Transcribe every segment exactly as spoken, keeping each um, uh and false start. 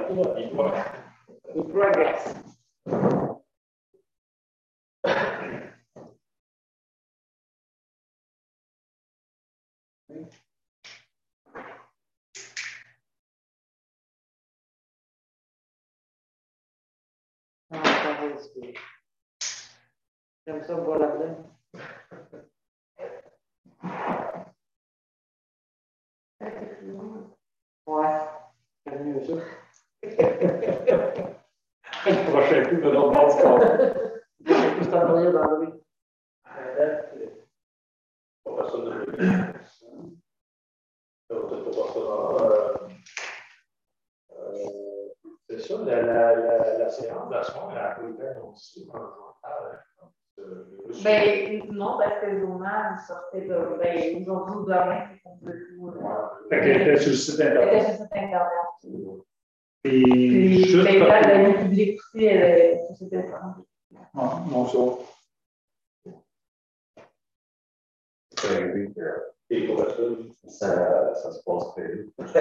We progress. J'aime ça voir là-dedans. Ouais, c'est mieux ça. Le prochain coup, de l'autre bord du corps. Je suis en train d'enlever. Personne ne peut dire. C'est ça, la, la, la, la séance de la soirée, elle a peu de temps aussi. Ben, non, parce que le journal sortait de. Ben, aujourd'hui ou demain, c'est qu'on peut tout. Fait qu'elle était sur le site Internet. Elle était sur le site Internet. Puis, Puis, juste ben, pour- quand la vie publique aussi, elle est sur le site Internet. Non, non, ça. C'est arrivé que Et pour ça, ça, ça se passe très vite. ça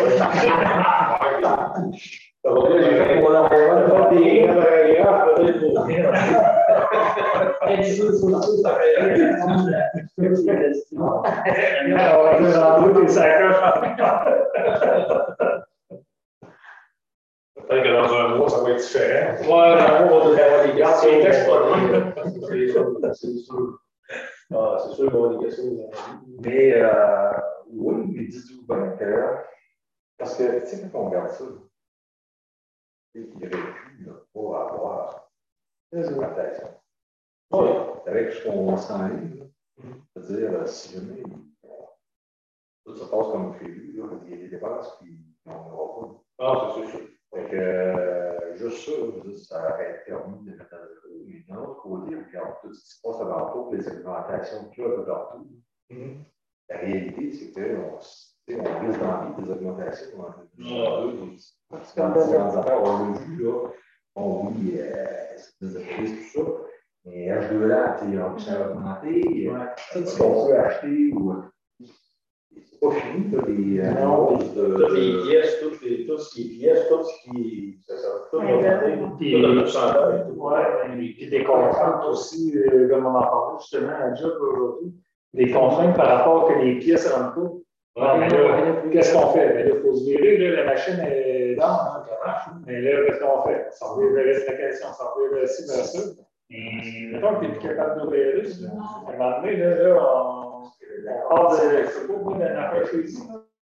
va bien, j'ai fait mon entraînement de des ailleurs, peut-être pour rien. Elle joue sur le site. On va dire en deux, t'es sacoches. Peut-être que dans un mois, ça va être différent. Ouais, dans un mois, on va avoir des gars. C'est un texte pas loin. C'est sûr. Ah, c'est sûr qu'on va avoir des questions. Mais euh, oui, mais dites-vous bien que, parce que, tu sais, quand on regarde ça, il aurait pu là, pas avoir des augmentations. Oui. Avec ce qu'on s'enligne, c'est-à-dire, si jamais tout se passe comme prévu, là, il y a des dépenses, puis on n'aura pas. Ah, c'est sûr. Fait que, euh, juste ça, je veux dire, ça aurait permis de mettre à zéro. Mais d'un autre côté, on regarde tout ce qui se passe alentour, les augmentations qu'il y a un peu partout. Mm-hmm. La réalité, c'est qu'on on risque d'envie des augmentations en deux mille vingt-deux. Dans différentes affaires, on l'a vu, là. Bon, oui, euh, c'est des entreprises, tout ça. Mais H deux là, ça a augmenté. Tout ce qu'on peut acheter, ou. C'est pas fini, là, les. Non, toutes les pièces, toutes les, tout ce qui est pièces, tout ce qui. Ça, ça, tout va monter, tout le pourcentage et tout. Ouais, puis des contraintes aussi, euh, comme on en parlait justement à job aujourd'hui, des contraintes par rapport que les pièces ne rentrent pas. Ouais, mais là, qu'est-ce qu'on fait? Ben là, il faut se virer, là, la machine est dans, hein, ça marche. Mais là, qu'est-ce qu'on fait? On s'en revient vers la question, on s'en revient vers ci, vers ça. Et mettons que tu n'es plus capable d'opérer, à un moment donné, là, là on, on part de, je sais pas, moi, d'un affaire chez ici.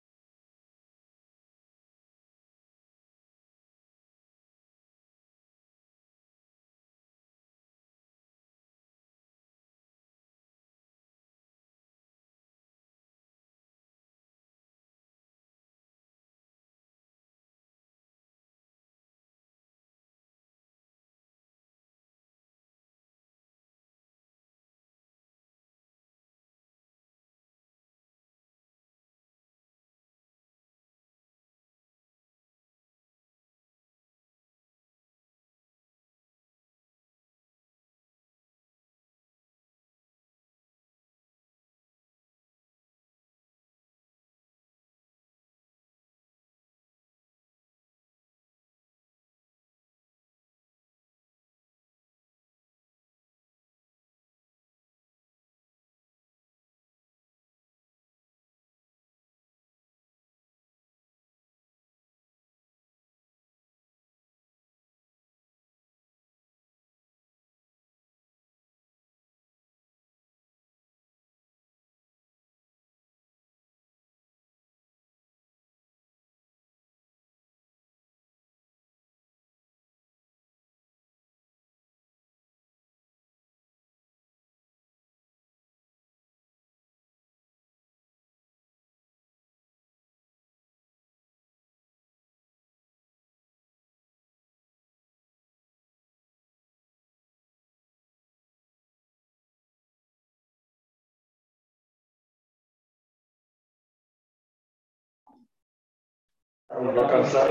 On va comme ça.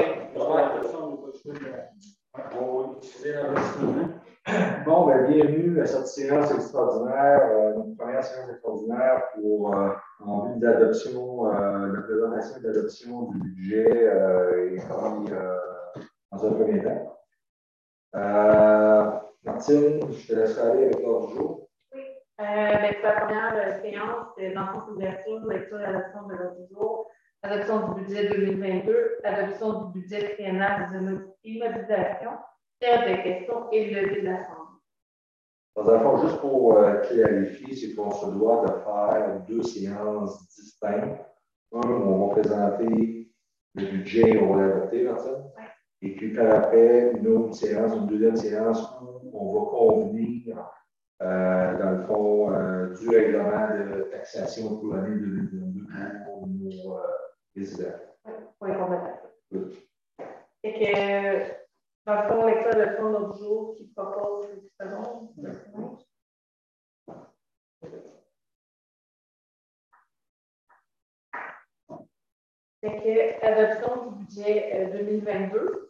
Bon, ben, bienvenue à cette séance extraordinaire, euh, notre première séance extraordinaire pour euh, en vue d'adoption, euh, de présentation et d'adoption du budget euh, et puis euh, dans un premier temps. Euh, Martine, je te laisserai aller avec l'ordre du jour. Oui. Euh, ben, pour la première euh, séance, c'est dans le couverture, lecture et adoption de l'ordre du jour, adoption du budget deux mille vingt-deux, adoption du budget triennal des immobilisations, période de questions et levée de l'Assemblée. Dans un fond, juste pour euh, clarifier, c'est qu'on se doit de faire deux séances distinctes. Un, on va présenter le budget, on va l'adopter, Martine. Et puis par après, une autre séance, une deuxième séance où on va convenir, euh, dans le fond, euh, du règlement de taxation pour l'année deux mille vingt-deux pour nos euh, résidents. Oui, complètement. Oui. Et que, dans le fond, l'école de fond l'autre jour qui propose une seconde. C'est que adoption du budget euh, deux mille vingt-deux.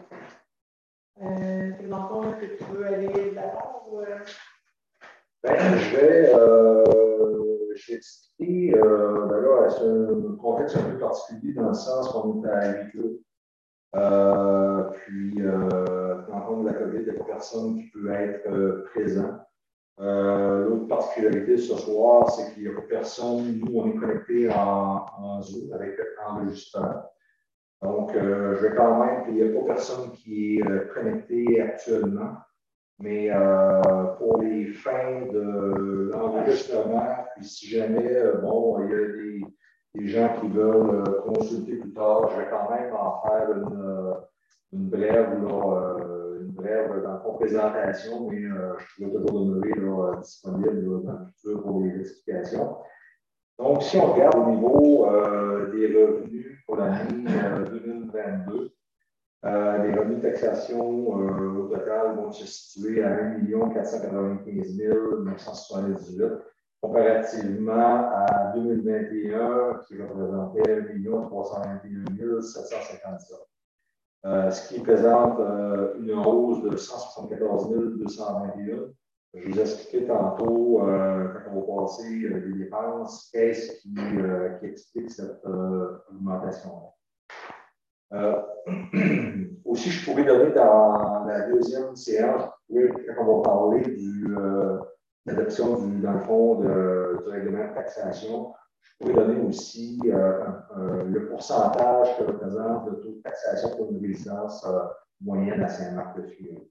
Euh, c'est dans le fond, est-ce que tu veux aller de l'avant ou. Euh... Ben, je vais, euh, je vais expliquer, euh, ben là, c'est un contexte un peu particulier dans le sens qu'on est à huis clos. Euh, puis, euh, dans le fond de la COVID, il n'y a pas personne qui peut être euh, présent. Euh, L'autre particularité ce soir, c'est qu'il n'y a pas personne. Nous, on est connectés en, en Zoom avec enregistrement. Donc, euh, je vais quand même, il n'y a pas personne qui est euh, connecté actuellement. Mais euh, pour les fins de l'enregistrement, puis si jamais, euh, bon, il y a des, des gens qui veulent euh, consulter plus tard, je vais quand même en faire une, une brève, là, euh, une brève dans la présentation, mais euh, je pourrais toujours demeurer là, disponible là, dans le futur pour les explications. Donc, si on regarde au niveau euh, des revenus pour l'année euh, deux mille vingt-deux, Euh, les revenus de taxation euh, au total vont se situer à un million quatre cent quatre-vingt-quinze mille neuf cent soixante-dix-huit, comparativement à deux mille vingt et un, qui représentait un million trois cent vingt et un mille sept cent cinquante-sept. Euh, ce qui présente euh, une hausse de cent soixante-quatorze mille deux cent vingt et un. Je vous ai expliqué tantôt, euh, quand on va passer euh, les dépenses, qu'est-ce qui, euh, qui explique cette euh, augmentation-là. Euh, aussi, je pourrais donner dans la deuxième séance, quand on va parler de euh, l'adoption, dans le fond, de, du règlement de taxation, je pourrais donner aussi euh, euh, le pourcentage que représente le taux de taxation pour une résidence euh, moyenne à Saint-Marc-de-Furet.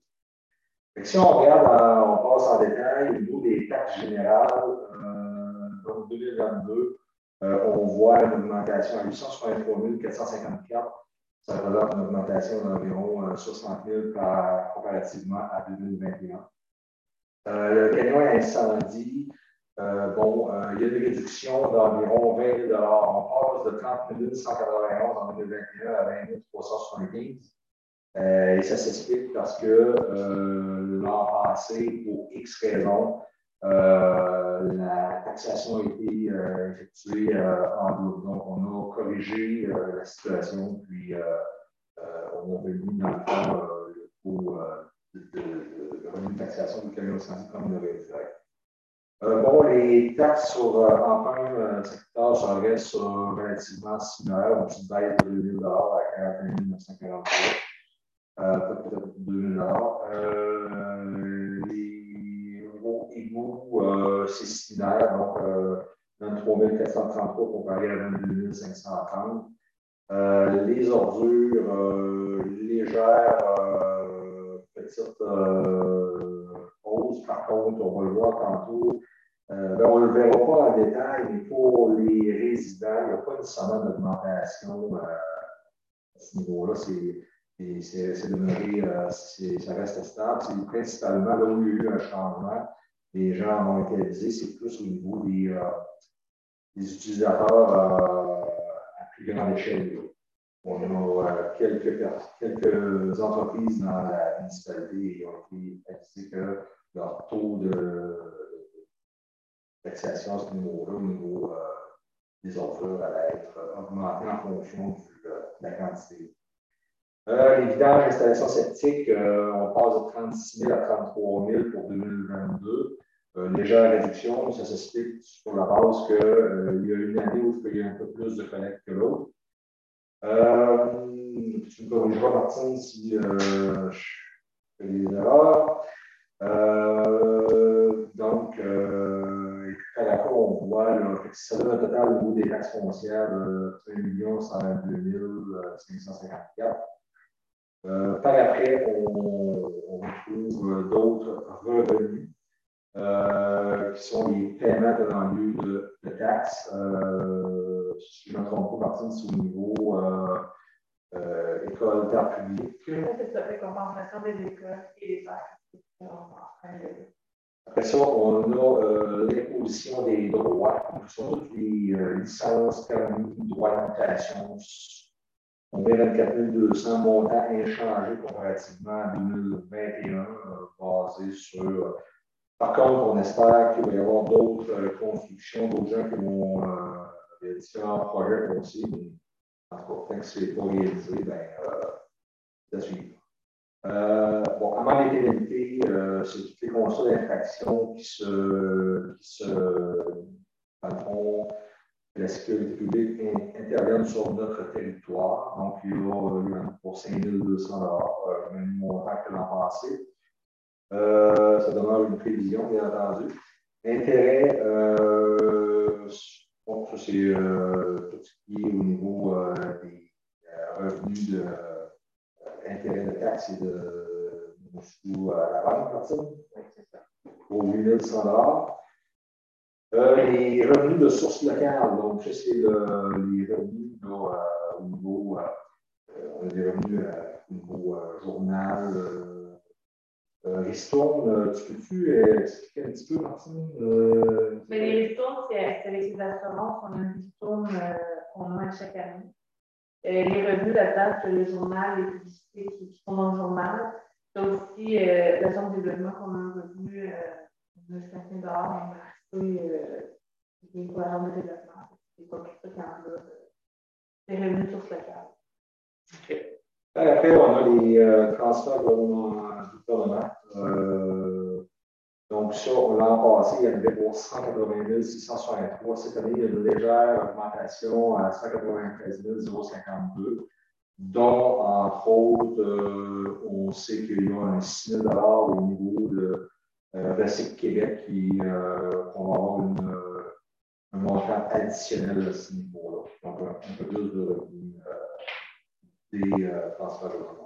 Si on regarde, euh, on passe en détail au niveau des taxes générales, euh, donc deux mille vingt-deux, euh, on voit une augmentation à huit cent soixante-trois mille quatre cent cinquante-quatre. Ça représente une augmentation d'environ euh, soixante mille par, comparativement à deux mille vingt et un. Euh, le camion incendie, euh, bon, euh, il y a une réduction d'environ vingt mille dollars. On passe de trente mille cent quatre-vingt-onze en deux mille vingt et un à vingt mille trois cent soixante-quinze. Euh, et ça s'explique parce que euh, l'an passé, pour X raisons, euh, la taxation a été euh, effectuée euh, en double. Donc, on a corrigé euh, la situation, puis euh, euh, on a remis dans le fond euh, le coût euh, de, de, de, de revenu de taxation du camion incendie comme on avait fait. Euh, bon, les taxes sur euh, emprunt euh, secteur, ça reste euh, relativement similaire, une petite baisse de deux mille dollars à quarante et un mille neuf cent quarante-trois. Euh, peut-être deux mille dollars. Euh, les égouts, euh, c'est similaire, donc euh, vingt-trois mille quatre cent trente-trois comparé à vingt-deux mille cinq cent trente. Euh, les ordures euh, légères, euh, petite euh, hausse. Par contre, on va le voir tantôt. Euh, ben, on ne le verra pas en détail, mais pour les résidents, il n'y a pas nécessairement d'augmentation euh, à ce niveau-là. C'est demeuré, euh, ça reste stable. C'est principalement là où il y a eu un changement. Les gens ont été avisés, c'est plus au niveau des, euh, des utilisateurs euh, à plus grande échelle. On a euh, quelques, quelques entreprises dans la municipalité qui ont été avisées que leur taux de taxation à ce niveau-là, au niveau euh, des ordures, allait être augmenté en fonction du, euh, de la quantité. Euh, les vidanges d'installations septiques, euh, on passe de trente-six mille à trente-trois mille pour deux mille vingt-deux. Euh, légère réduction, ça s'explique sur la base qu'il euh, y a une année où il y a un peu plus de collecte que l'autre. Euh, tu me corrigeras, Martine, si euh, je fais des erreurs. Euh, donc, euh, et puis par rapport, on voit là, que ça donne un total au niveau des taxes foncières de un million cent vingt-deux mille cinq cent cinquante-quatre. Euh, par après, on, on retrouve d'autres revenus euh, qui sont les paiements en lieu de, de taxes. Euh, si je ne me trompe pas, Martine, c'est au niveau euh, euh, école d'art public. C'est ça, fait compensation des écoles et des taxes. Après ça, on a euh, l'imposition des droits. Donc, ce sont toutes les euh, licences, permis, droits d'habitation. On met vingt-quatre mille deux cents montants inchangés comparativement à deux mille vingt et un, euh, basé sur. Euh, par contre, on espère qu'il va y avoir d'autres euh, constructions, d'autres gens qui vont. Euh, il y a différents projets qu'on sait, mais en tout cas, tant que ce n'est pas réalisé, ben, euh, c'est à suivre. Euh, bon, avant les pénalités, euh, c'est toutes les constats d'infraction qui se, qui se, dans le fond, la sécurité publique interviennent sur notre territoire. Donc, il y a eu pour cinq mille deux cents dollars, euh, même montant que l'an passé. Euh, ça demeure une prévision, bien entendu. Intérêt, euh, bon, ça c'est euh, tout ce qui est au niveau euh, des euh, revenus de euh, intérêt de taxes et de, de sous à la banque, Martine. Oui, c'est ça. Pour huit mille cent dollars. Euh, les revenus de source locale, donc ça c'est le, les revenus là, euh, au niveau, euh, on a des revenus euh, au niveau euh, journal. Euh, euh, Ristourne, euh, tu peux-tu euh, expliquer un petit peu, Martine? Euh, Mais les ristournes, c'est avec les assurances, on a une ristourne euh, qu'on a chaque année. Euh, les revenus là-dedans, c'est le journal, les publicités qui, qui sont dans le journal. C'est aussi euh, la zone de développement qu'on a un revenu de cinq mille dollars c'est une cohérence de développement. C'est pas quelque chose qui en a des revenus sur ce local. OK. Après, on a les euh, transferts gouvernementaux. Euh, donc, ça, l'an passé, il y en avait pour cent quatre-vingt mille six cent soixante-trois. Cette année, il y a une légère augmentation à cent quatre-vingt-treize mille cinquante-deux, dont, entre autres, euh, on sait qu'il y a un six mille dollars au niveau de euh, Recyc Québec qui euh, va avoir une, euh, un montant additionnel à ce niveau-là. Donc, un, un peu plus de revenus euh, des euh, transferts gouvernementaux.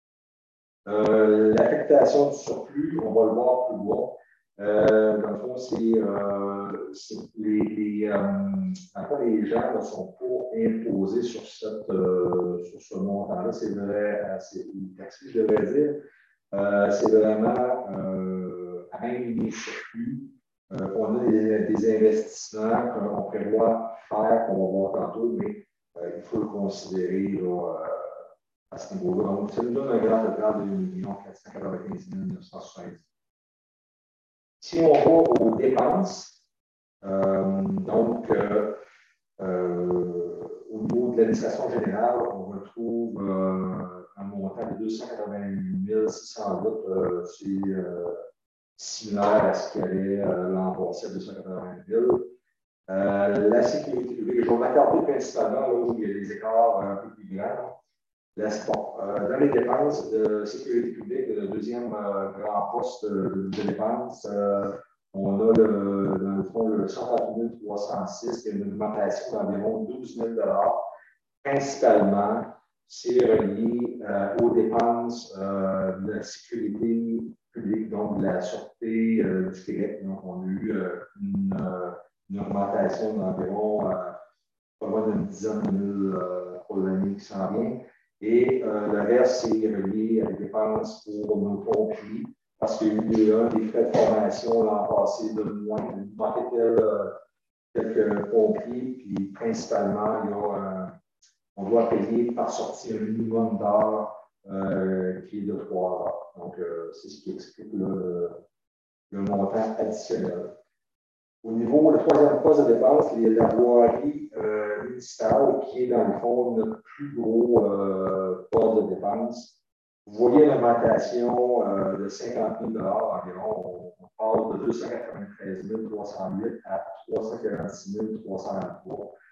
Euh, L'affectation du surplus, on va le voir plus loin. Euh, dans le fond, c'est euh, les, les, euh, les gens ne sont pas imposés sur, cette, euh, sur ce montant-là. C'est vrai, c'est taxé, je devrais dire. Euh, c'est vraiment euh, à même les surplus. Euh, on a des, des investissements qu'on prévoit faire, qu'on va voir tantôt, mais euh, il faut le considérer là, euh, à ce niveau-là. Donc, ça nous donne un grand total de un million quatre cent quatre-vingt-quinze mille neuf cent soixante-dix. Si on va aux dépenses, euh, donc, euh, euh, au niveau de l'administration générale, on retrouve euh, un montant de deux cent quatre-vingt-huit mille six cent huit. Euh, c'est euh, similaire à ce qu'il y avait euh, l'an passé à deux cent quatre-vingt mille. Euh, la sécurité publique, je vais m'attarder principalement là où il y a des écarts un peu plus grands. Là, bon, euh, dans les dépenses de sécurité publique, le deuxième euh, grand poste de, de dépenses, euh, on a le, dans le fond le cent vingt mille trois cent six, qui est une augmentation d'environ douze mille dollars. Principalement, c'est relié euh, aux dépenses euh, de la sécurité publique, donc de la Sûreté euh, du Québec. Donc, on a eu euh, une, euh, une augmentation d'environ euh, pas loin d'une dizaine de mille euh, pour l'année qui s'en vient. Et euh, le reste, c'est relié à des dépenses pour nos pompiers, parce qu'il y a eu des frais de formation l'an passé de moins. Il manquait euh, quelques pompiers, puis principalement, il y a, euh, on doit payer par sortie un minimum d'heures euh, qui est de trois heures. Donc, euh, c'est ce qui explique le, le montant additionnel. Au niveau, le troisième poste de dépense, il y a la voirie euh, municipale qui est dans le fond notre plus gros euh, poste de dépense. Vous voyez l'augmentation euh, de cinquante mille dollars environ. On, on passe de deux cent quatre-vingt-treize mille trois cent huit à trois cent quarante-six mille trois cent vingt-trois.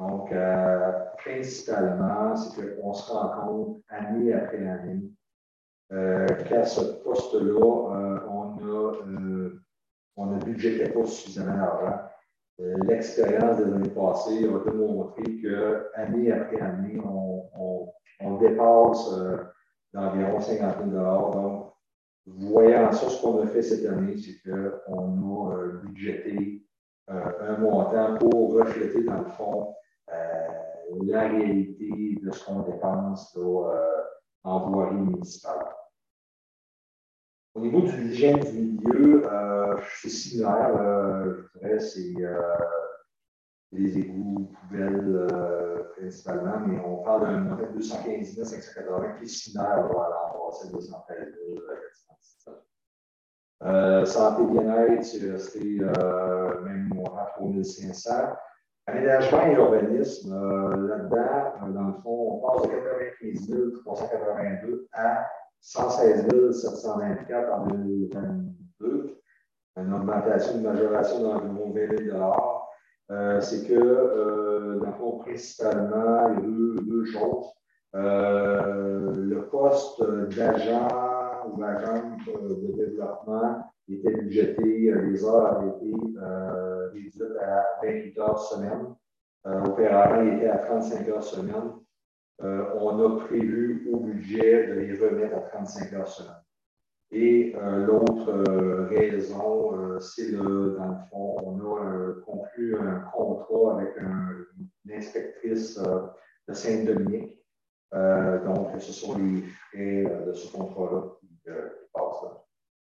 Donc, euh, principalement, c'est qu'on se rend compte année après année euh, qu'à ce poste-là, euh, on a, euh, on a budgété pas suffisamment d'argent. Euh, L'expérience des années passées a démontré qu'année après année, on, on, on dépasse euh, d'environ cinquante mille dollars. Donc, voyant ça, ce qu'on a fait cette année, c'est qu'on a euh, budgété euh, un montant pour refléter, dans le fond, euh, la réalité de ce qu'on dépense là, euh, en voirie municipale. Au niveau de l'hygiène du milieu, euh, c'est similaire, euh, je dirais, c'est euh, les égouts, poubelles euh, principalement, mais on parle d'un montant de deux cent quinze mille cinq cent quatre-vingts qui est similaire là, à l'an passé, deux cent treize mille quatre cent dix-sept. Euh, santé bien-être, c'est resté euh, même montant trois mille cinq cents. Aménagement et urbanisme, euh, là-dedans, euh, dans le fond, on passe de quatre-vingt-quinze mille trois cent quatre-vingt-deux à cent seize mille sept cent vingt-quatre en deux mille vingt-deux. Une augmentation, une majoration d'environ vingt mille dollars. Euh, c'est que, euh, dans le fond, principalement, il y a deux, deux choses. Euh, le poste d'agent ou agent de développement était budgété, les heures avaient été euh, réduites à vingt-huit heures semaine. Euh, auparavant, il était à trente-cinq heures semaine. Euh, on a prévu au budget de les remettre à trente-cinq heures semaine. Et euh, l'autre euh, raison, euh, c'est le, dans le fond, on a euh, conclu un contrat avec un, une inspectrice euh, de Saint-Dominique. Euh, donc, ce sont les frais euh, de ce contrat-là qui, euh, qui passent là.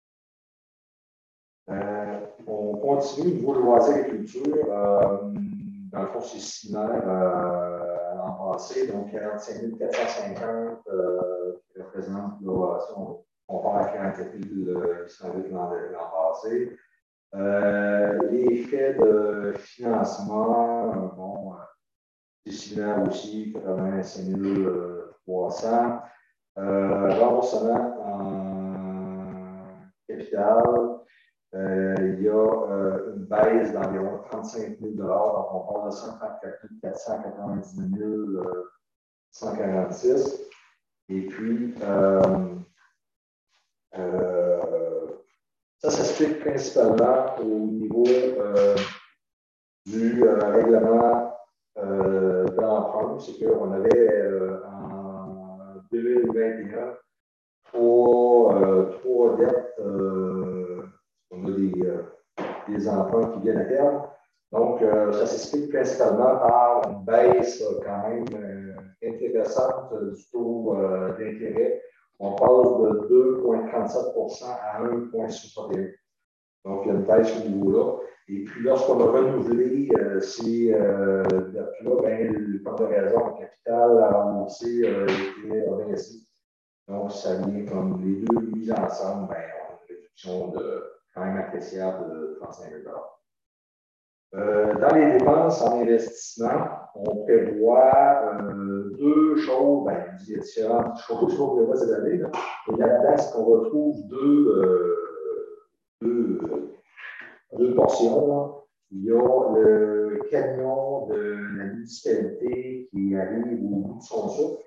Euh, on continue au niveau de loisirs et culture. Euh, dans le fond, c'est similaire euh, à l'an passé, donc quarante-cinq mille quatre cent cinquante euh, qui représente l'innovation. On part à quarante-sept mille huit cent huit l'an passé. Euh, les frais de financement, bon, c'est similaire aussi, quatre-vingt-cinq mille trois cents. Euh, remboursement en capital, euh, il y a euh, une baisse d'environ trente-cinq mille dollars, donc on parle de cent trente-quatre mille quatre cent quatre-vingt-dix mille cent quarante-six. Et puis, euh, Euh, ça s'explique principalement au niveau euh, du euh, règlement euh, d'emprunt. C'est qu'on avait euh, en deux mille vingt et un trois, euh, trois dettes. Euh, on a des, euh, des emprunts qui viennent à terme. Donc, euh, ça s'explique principalement par une baisse euh, quand même euh, intéressante du taux euh, d'intérêt. On passe de deux virgule trente-sept pour cent à un virgule soixante et un. Donc, il y a une baisse au niveau-là. Et puis, lorsqu'on a renouvelé euh, ces euh, dettes-là, ben, le temps de raison, le capital à rembourser euh, était baissé. Donc, ça vient comme les deux mises ensemble, ben, on a une réduction de quand même appréciable de trente-cinq mille dollars. Euh, dans les dépenses en investissement, on prévoit euh, deux choses, ben, il y a différentes choses qu'on prévoit cette année. Là. Et là-dedans, c'est qu'on retrouve deux, euh, deux, deux portions. Là. Il y a le camion de la municipalité qui arrive au bout de son souffle.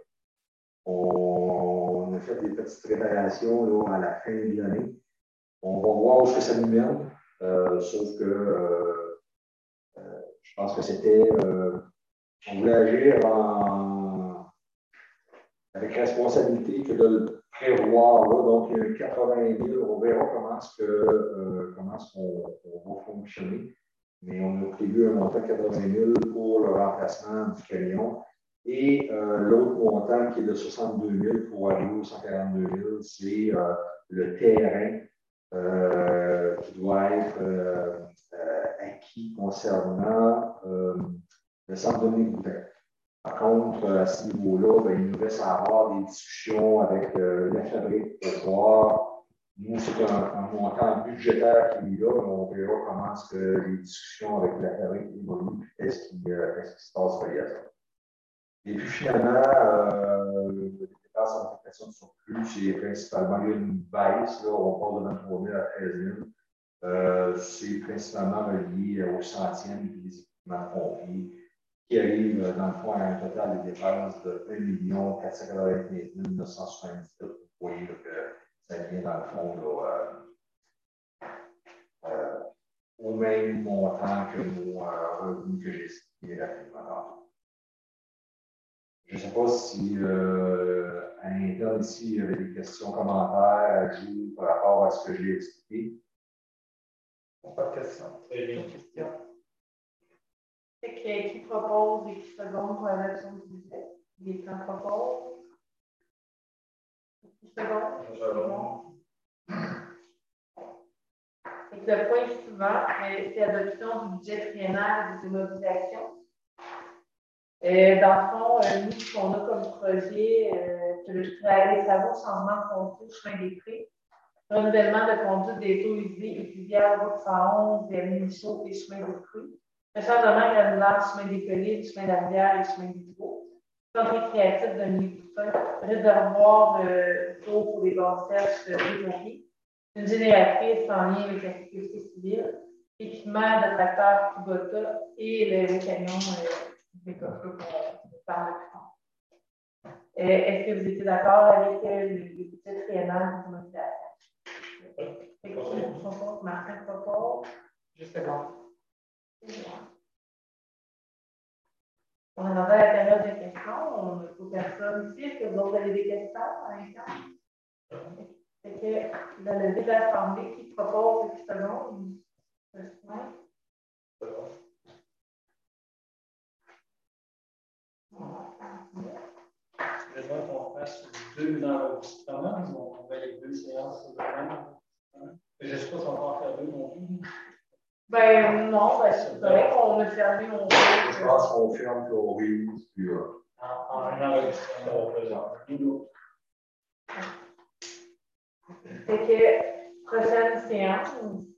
On a fait des petites réparations là, à la fin de l'année. On va voir où ce que ça nous mène, euh, sauf que euh, Euh, je pense que c'était, euh, on voulait agir en, avec responsabilité que de le prévoir. Là, donc, il y a quatre-vingt mille, on verra comment est-ce que, euh, comment est-ce qu'on on va fonctionner. Mais on a prévu un montant de quatre-vingt mille pour le remplacement du camion. Et euh, l'autre montant qui est de soixante-deux mille pour arriver aux cent quarante-deux mille, c'est euh, le terrain euh, qui doit être euh, euh, acquis concernant euh, le centre Dominique Boutin. Par contre, à ce niveau-là, ben, il nous reste à avoir des discussions avec euh, la fabrique pour voir. Nous, c'est un, un montant budgétaire qui est là, mais on verra comment est-ce que les discussions avec la fabrique évoluent, qu'est-ce qui, euh, qu'est-ce qui se passe relié à ça. Et puis finalement, euh, les dépenses en affectation de surplus, c'est principalement une baisse, là, on passe de vingt-trois mille à treize mille. Euh, c'est principalement relié aux centièmes et les équipements pompiers qui arrive, dans le fond, à un total des dépenses de un million quatre cent quatre-vingt-quinze mille neuf cent soixante-dix-sept. Vous voyez là, que ça vient, dans le fond, là, euh, euh, au même montant que nos euh, revenus que j'ai expliqué rapidement. Je ne sais pas si euh, à l'interne ici, il y avait des questions, commentaires, ajouts par rapport à ce que j'ai expliqué. Pas de questions. Très bien. Question. C'est qui, qui propose et qui seconde pour l'adoption du budget? Les plans proposent. Qui seconde? Seconde. Le point suivant, c'est l'adoption du budget triennal des immobilisations. Euh, dans le fond, euh, nous, ce qu'on a comme projet, euh, c'est les travaux changement de conduite, chemin des prés, renouvellement de conduite des eaux usées et pluviales, route cent onze, des mini-chauds et chemin des prés, le changement granulaire, chemin des collines, chemin de la rivière et chemin des trous, centre récréatif de Mille-Coutin, réservoir euh, d'eau pour les basses réparées, une génératrice en lien avec la sécurité civile, équipement de tracteur Kubota et le, le camion euh, des coffres qu'on parle plus tard. Euh, Est-ce que vous étiez d'accord avec euh, le budget triennal de l'immobilisation? Martin propose. Juste d'accord. On est dans la période de questions. On n'a pas personne ici. Est-ce que vous avez des questions à l'instant? C'est que le levé de l'Assemblée qui propose et qui seconde. Je veux qu'on fasse deux enregistrements, on va les deux séances de même. Je ne sais pas si on va en faire deux non plus. Ben non, ben, c'est vrai qu'on a fermé mon. Je pense qu'on ferme qu'on réunit, puis euh... en, en un enregistrement, on présente. C'est que prochaine séance.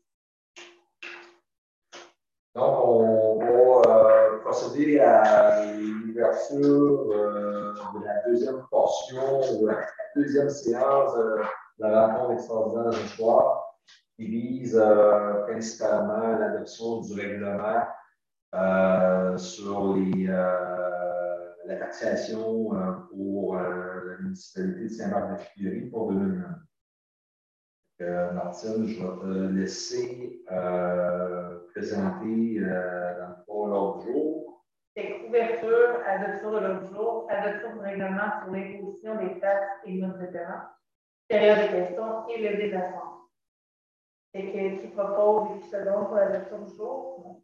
Donc, on va euh, procéder à l'ouverture euh, de la deuxième portion, de la deuxième séance euh, de la rencontre extraordinaire ce soir, qui vise euh, principalement l'adoption du règlement euh, sur les, euh, la taxation euh, pour euh, la municipalité de Saint-Marc-de-Tuileries pour deux mille vingt. Euh, Martine, je vais te laisser euh, présenter euh, dans le fond l'ordre du jour. C'est couverture, adoption de l'ordre du jour, adoption du règlement sur l'imposition des taxes et modes de paiement, période de questions et le déplacement. C'est que qui propose et qui se donne pour l'adoption du jour?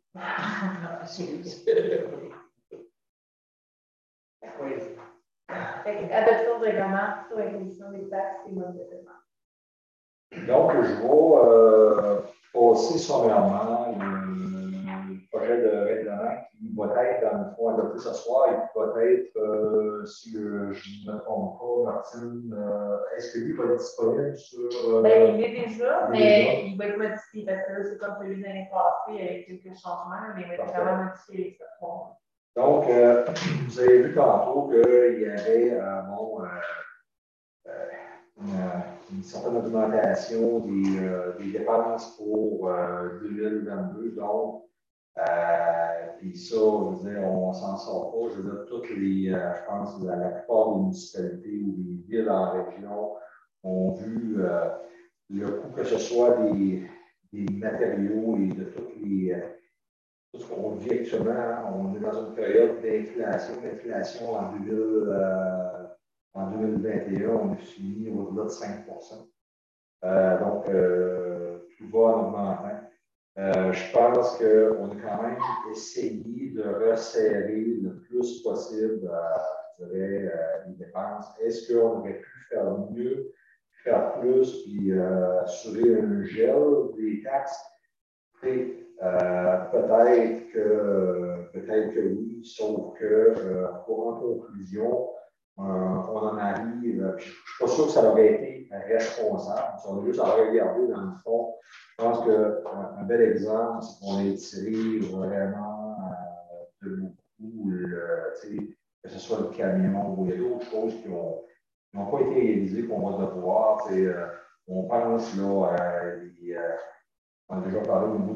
Oui. Adoption du règlement sur l'imposition des taxes et modes de paiement. Donc, je vais euh, passer sommairement le, le projet de règlement qui va être, dans le fond, adopté ce soir et qui va être, euh, si euh, je ne me trompe pas, Martine, euh, est-ce que lui va être disponible sur. Euh, ben, il est déjà, il mais déjà. Il va être modifié parce que là, c'est comme celui de l'année passée avec quelques changements, mais il va être vraiment modifié avec ce point. Donc, euh, vous avez vu tantôt qu'il y avait euh, bon, euh, euh, une, une certaine augmentation des, euh, des dépenses pour euh, deux mille vingt-deux. Donc, euh, puis ça, je veux dire, on ne s'en sort pas. Je veux dire, toutes les, euh, je pense, la, la plupart des municipalités ou des villes en région ont vu euh, le coût, que ce soit des, des matériaux et de toutes les. Euh, tout ce qu'on vit actuellement. Hein, on est dans une période d'inflation. L'inflation en deux mille. Euh, En deux mille vingt et un, on est fini au-delà de cinq pour cent. Euh, donc, euh, tout va en augmentant. Euh, je pense qu'on a quand même essayé de resserrer le plus possible, euh, je dirais, euh, les dépenses. Est-ce qu'on aurait pu faire mieux, faire plus, puis euh, assurer un gel des taxes? Et, euh, peut-être que, peut-être que oui, sauf que, euh, pour en conclusion, Euh, on en arrive, euh, je ne suis pas sûr que ça aurait été responsable. Si on a juste à regarder dans le fond, je pense qu'un un bel exemple, c'est qu'on a tiré vraiment euh, de beaucoup, le, que ce soit le camion ou il y a d'autres choses qui n'ont pas été réalisées qu'on va devoir. Euh, on pense là, à les, euh, on a déjà parlé au niveau de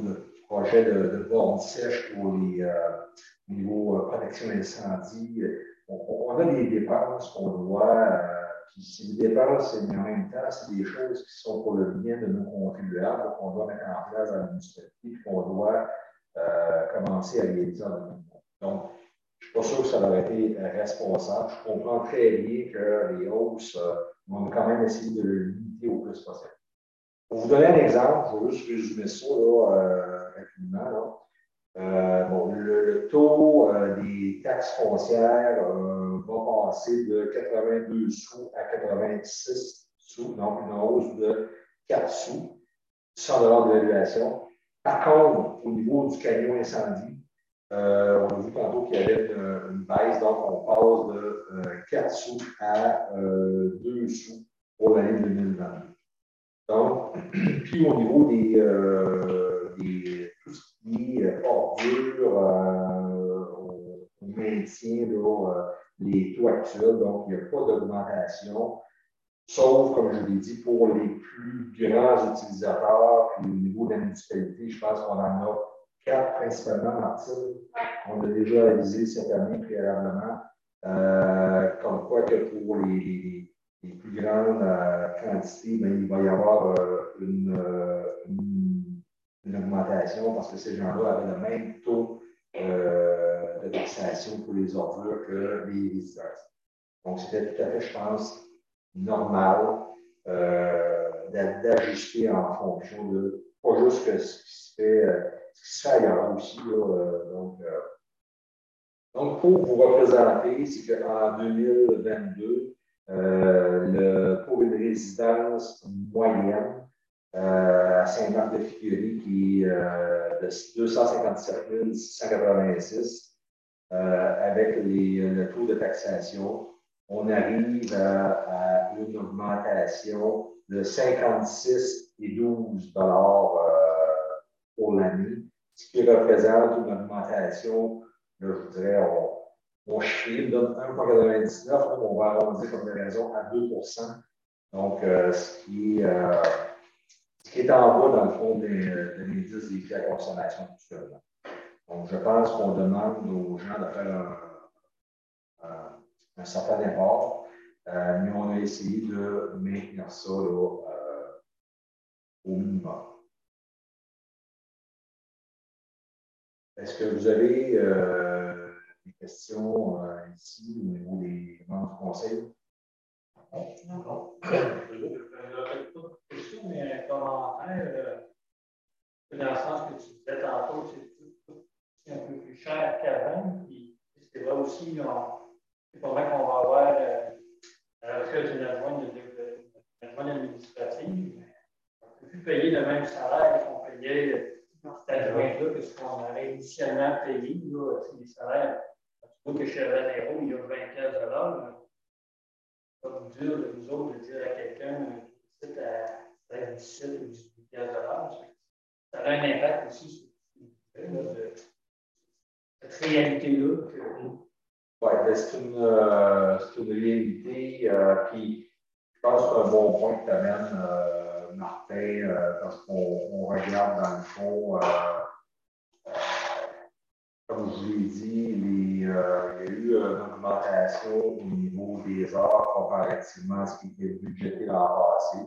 projet de, de borne sèche pour les euh, niveaux euh, protection incendie. On, on a des dépenses qu'on doit, euh, puis c'est des dépenses, mais en même temps, c'est des choses qui sont pour le bien de nos contribuables, qu'on doit mettre en place dans la municipalité, puis qu'on doit euh, commencer à réaliser en deux mille vingt. Donc, je ne suis pas sûr que ça aurait été responsable. Je comprends très bien que les hausses, euh, on va quand même essayer de le limiter au plus possible. Pour vous donner un exemple, je vais juste résumer ça là, euh, rapidement. Là. Euh, bon, le, le taux euh, des taxes foncières euh, va passer de quatre-vingt-deux sous à quatre-vingt-six sous, donc une hausse de quatre sous, cent dollars de l'évaluation. Par contre, au niveau du camion incendie, euh, on a vu tantôt qu'il y avait une, une baisse, donc on passe de euh, quatre sous à euh, deux sous pour l'année deux mille vingt-deux. Donc, puis au niveau des, euh, des tout ce qui est ordures, euh, on, on maintient là, euh, les taux actuels, donc il n'y a pas d'augmentation, sauf, comme je l'ai dit, pour les plus grands utilisateurs, puis au niveau de la municipalité, je pense qu'on en a quatre principalement, Martine. On a déjà réalisé cette année préalablement, euh, comme quoi que pour les, les les plus grandes euh, quantités, bien, il va y avoir euh, une, euh, une, une augmentation parce que ces gens-là avaient le même taux euh, de taxation pour les ordures que les visiteurs. Donc, c'était tout à fait, je pense, normal euh, d'ajuster en fonction de, pas juste que ce qui se fait, euh, ce qui se fait ailleurs aussi. Là, euh, donc, euh, donc, pour vous représenter, c'est qu'en deux mille vingt-deux, Euh, le, pour une résidence moyenne euh, à Saint-Marc-de-Ficurie qui est euh, de deux cent cinquante-sept mille six cent quatre-vingt-six euh, avec les, le taux de taxation, on arrive à, à une augmentation de cinquante-six et douze dollars euh, pour l'année, ce qui représente une augmentation, là, je vous dirais, on, mon chiffre donne un virgule quatre-vingt-dix-neuf, on va arrondir comme de raison à deux pour cent. Donc, euh, ce, qui est, euh, ce qui est en bas, dans le fond, de, de l'indice des prix à consommation actuellement. Donc, je pense qu'on demande aux gens de faire un, un, un certain effort, euh, mais on a essayé de maintenir ça là, euh, au minimum. Est-ce que vous avez euh, des questions euh, ici au niveau des membres du conseil? Non, non. Je n'ai pas de question, mais un commentaire, euh, dans le sens que tu disais tantôt, c'est un peu plus cher qu'avant. Puis c'est vrai aussi, c'est pas vrai qu'on va avoir euh, à la retraite d'une adjointe administrative. On ne peut plus payer le même salaire qu'on payait cette adjointe-là que ce qu'on avait initialement payé. Là, les salaires, tu vois que chez Valero, il y a vingt-quatre dollars. Comme dur de nous autres de dire à quelqu'un qui est à dix-sept ou dix-huit dollars, ça a un impact aussi sur de, cette réalité-là. Que... Oui, c'est une, euh, une réalité. Euh, puis, je pense que c'est un bon point que tu amènes, euh, Martin, euh, parce qu'on regarde dans le fond, euh, euh, comme je vous l'ai dit, les, euh, il y a eu une augmentation au niveau des heures comparativement à ce qui était budgété l'an passé.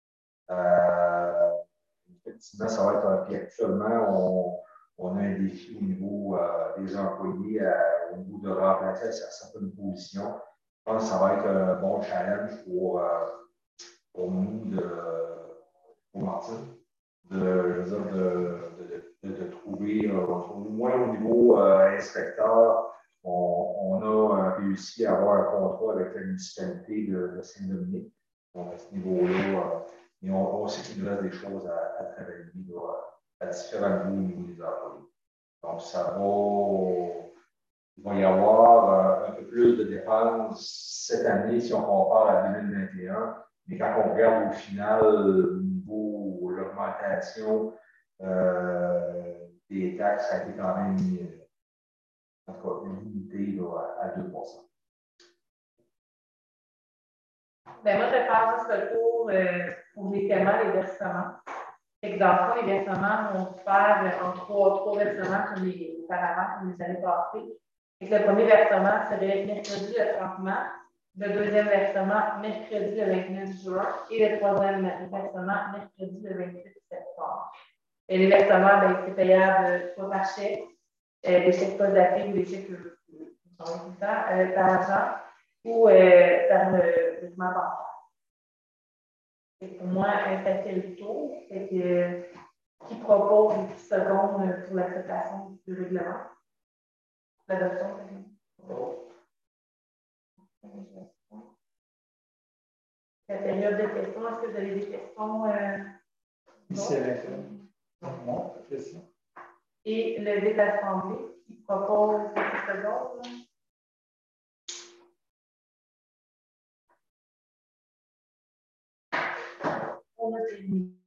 Euh, effectivement, ça va être un. Puis actuellement, on, on a un défi au niveau euh, des employés, euh, au niveau de remplacer à certaines positions. Je pense que ça va être un bon challenge pour, euh, pour nous, de, pour Martine, de, je veux dire, de, de, de, de trouver, euh, au moins au niveau euh, inspecteur, on, on a euh, réussi à avoir un contrat avec la municipalité de, de Saint-Dominique. Donc, à ce niveau-là, euh, et on, on sait qu'il nous reste des choses à, à travailler là, à différents niveaux au niveau des employés. Donc, ça va, il va y avoir euh, un peu plus de dépenses cette année si on compare à deux mille vingt et un. Mais quand on regarde au final, au niveau de l'augmentation euh, des taxes, ça a été quand même en tout cas, limité là, à deux pour cent. Ben moi, je vais faire juste le tour euh, pour les paiements et les versements. Et dans le fond, les versements vont se faire en trois, trois versements comme les, auparavant, comme les années passées. Et le premier versement serait mercredi le trente mars, le deuxième versement mercredi le vingt-neuf juin et le troisième versement mercredi le vingt-huit septembre. Et les versements, ben, c'est payable soit par chèque, euh, des chèques pas datés ou des chèques euh, par argent ou euh, par le document bancaire. Et pour moi, ça fait le tour. C'est que qui propose les dix secondes pour l'acceptation du règlement? L'adoption du règlement. La période de questions, est-ce que vous avez des questions? Euh, Ici, avec non, pas de question. Et le lever de l'Assemblée qui propose les dix secondes. On a fini.